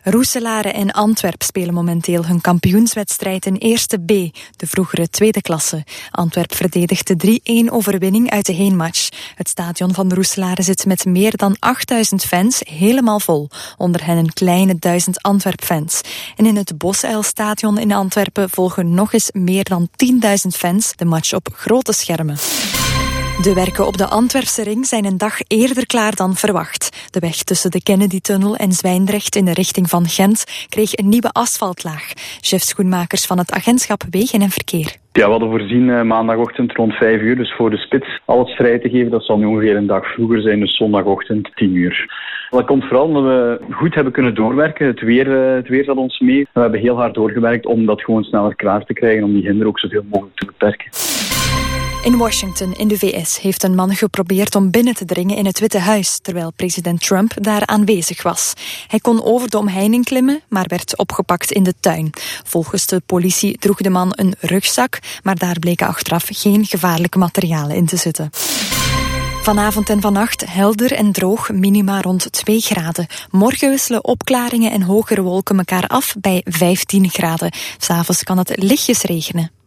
Roeselare en Antwerp spelen momenteel hun kampioenswedstrijd in Eerste B, de vroegere tweede klasse. Antwerp verdedigt de 3-1 overwinning uit de heenmatch. Het stadion van Roeselare zit met meer dan 8000 fans helemaal vol. Onder hen een kleine 1000 Antwerp-fans. En in het Bosuilstadion in Antwerpen volgen nog eens meer dan 10.000 fans de match op grote schermen. De werken op de Antwerpse ring zijn een dag eerder klaar dan verwacht. De weg tussen de Kennedy-tunnel en Zwijndrecht in de richting van Gent kreeg een nieuwe asfaltlaag. Chef Schoenmakers van het agentschap Wegen en Verkeer. Ja, we hadden voorzien maandagochtend rond 5 uur, dus voor de spits alles vrij te geven. Dat zal nu ongeveer een dag vroeger zijn, dus zondagochtend 10 uur. Dat komt vooral omdat we goed hebben kunnen doorwerken. Het weer zat ons mee. We hebben heel hard doorgewerkt om dat gewoon sneller klaar te krijgen, om die hinder ook zoveel mogelijk te beperken. In Washington, in de VS, heeft een man geprobeerd om binnen te dringen in het Witte Huis, terwijl president Trump daar aanwezig was. Hij kon over de omheining klimmen, maar werd opgepakt in de tuin. Volgens de politie droeg de man een rugzak, maar daar bleken achteraf geen gevaarlijke materialen in te zitten. Vanavond en vannacht helder en droog, minima rond 2 graden. Morgen wisselen opklaringen en hogere wolken elkaar af bij 15 graden. 's Avonds kan het lichtjes regenen.